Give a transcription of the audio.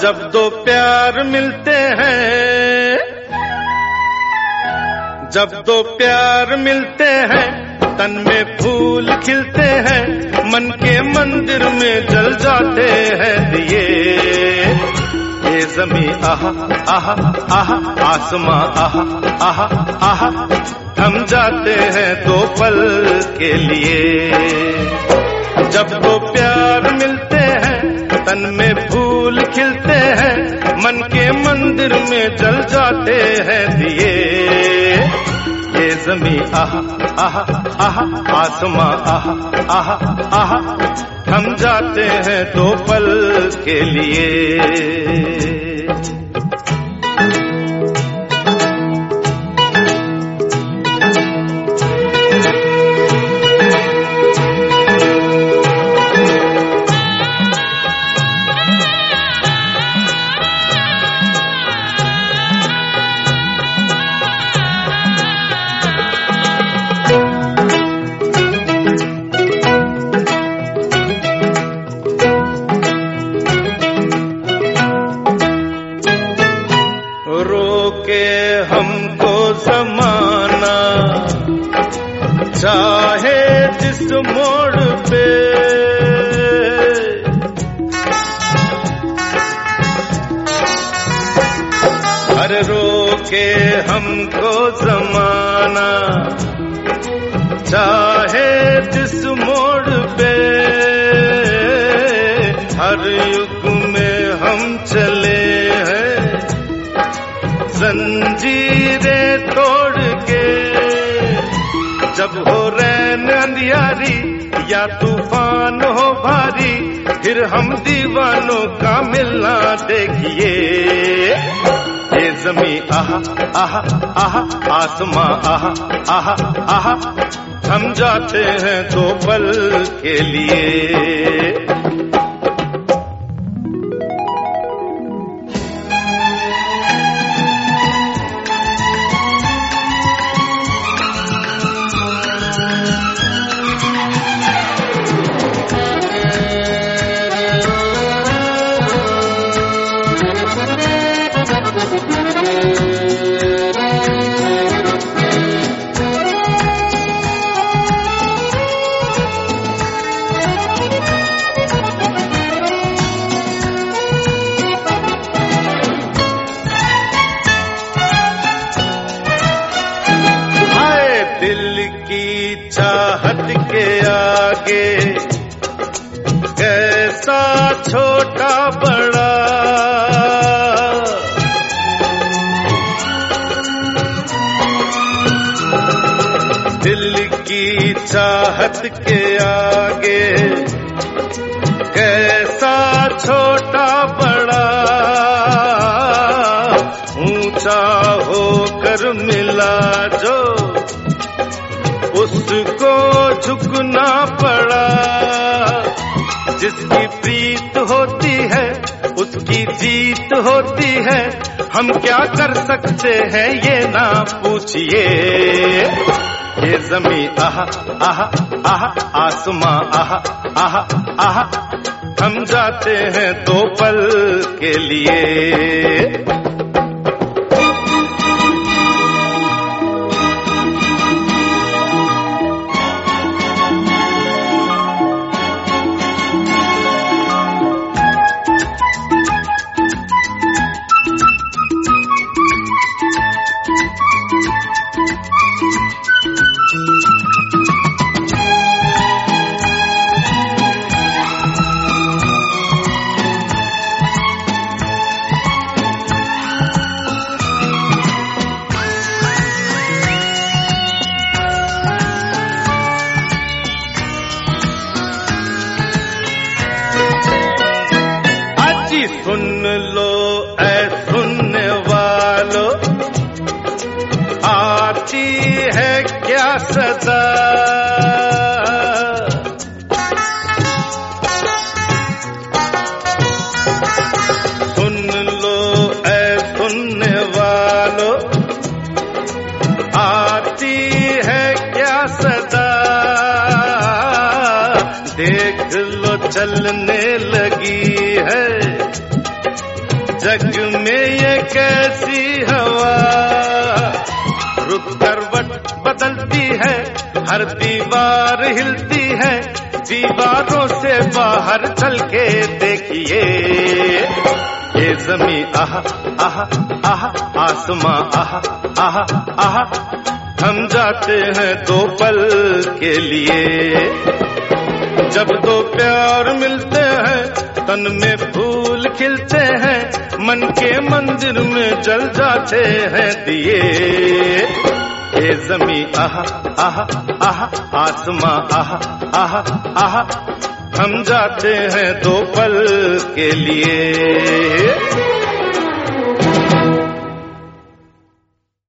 जब दो प्यार मिलते हैं, जब दो प्यार मिलते हैं, तन में फूल खिलते हैं, मन के मंदिर में जल जाते हैं दिए। ये ज़मीं आहा आहा आहा, आसमां आहा आहा आहा, थम जाते हैं दो पल के लिए। जब दो प्यार मिलते हैं, तन में फूल खिलते हैं, मन के मंदिर में जल जाते हैं दिए। ये ज़मीं आहा आहा आहा, आसमां आहा आहा आहा, थम जाते हैं दो पल के लिए। रोके हमको ज़माना, चाहे जिस मोड़ पे, हर रोके हमको ज़माना, चाहे जिस मोड़ पे, हर युग में हम चले हैं जंजीरें तोड़ के। जब हो रैन अंधियारी या तूफान हो भारी, फिर हम दीवानों का मिलना देखिए। ये ज़मीं आहा आहा आहा, आसमां आहा आहा आहा, थम जाते हैं दो पल के लिए। दिल की चाहत के आगे कैसा छोटा बड़ा, दिल की चाहत के आगे कैसा छोटा बड़ा, ऊंचा होकर मिला जो उसको झुकना पड़ा। जिसकी प्रीत होती है उसकी जीत होती है, हम क्या कर सकते हैं ये ना पूछिए। ये ज़मीं आहा आहा आहा, आसमां आहा आहा आहा, हम जाते हैं दो पल के लिए। सुन लो ऐ सुनने वालों, आती है क्या सदा, सुन लो ऐ सुनने वालों, आती है क्या सदा। देख लो चलने लगी है जग में ये कैसी हवा, रुक करवट बदलती है, हर दीवार हिलती है, दीवारों से बाहर चल के देखिए। ये ज़मीं आहा आहा आहा, आसमां आहा आहा आहा, हम जाते हैं दो पल के लिए। जब दो प्यार मिलते हैं तन में फूल खिलते हैं, मन के मंदिर में जल जाते हैं दिए। ये ज़मीं आहा आहा आहा, आसमां आहा आहा आहा, हम जाते हैं दो पल के लिए।